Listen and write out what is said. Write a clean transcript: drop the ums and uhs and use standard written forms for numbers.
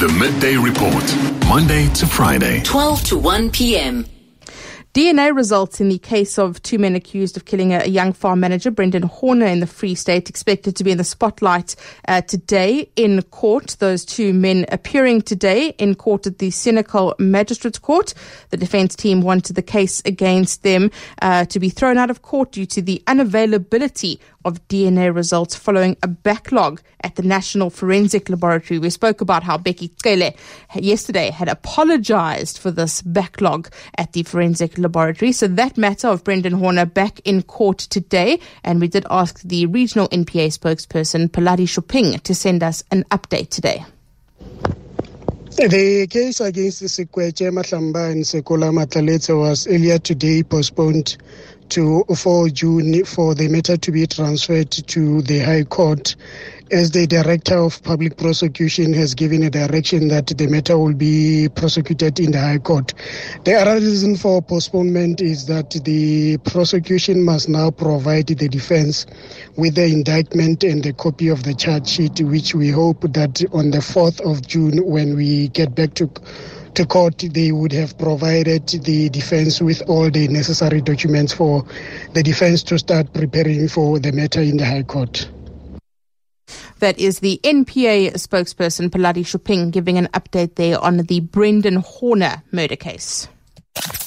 The Midday Report, Monday to Friday, 12 to 1 p.m. DNA results in the case of two men accused of killing a young farm manager, Brendan Horner, in the Free State, expected to be in the spotlight today in court. Those two men appearing today in court at the Senekal Magistrates Court. The defence team wanted the case against them to be thrown out of court due to the unavailability of DNA results following a backlog at the National Forensic Laboratory. We spoke about how Becky Cele yesterday had apologised for this backlog at the Forensic Laboratory. So that matter of Brendan Horner back in court today, and we did ask the regional NPA spokesperson Paladi Shuping to send us an update today. The case against Sekweche Matlamba and Sekola Mataletse was earlier today postponed to 4 June for the matter to be transferred to the High Court, as the Director of Public Prosecution has given a direction that the matter will be prosecuted in the High Court. The other reason for postponement is that the prosecution must now provide the defense with the indictment and a copy of the charge sheet, which we hope that on the 4th of June, when we get back to court, they would have provided the defense with all the necessary documents for the defense to start preparing for the matter in the High Court. That is the NPA spokesperson Paladi Shuping giving an update there on the Brendan Horner murder case.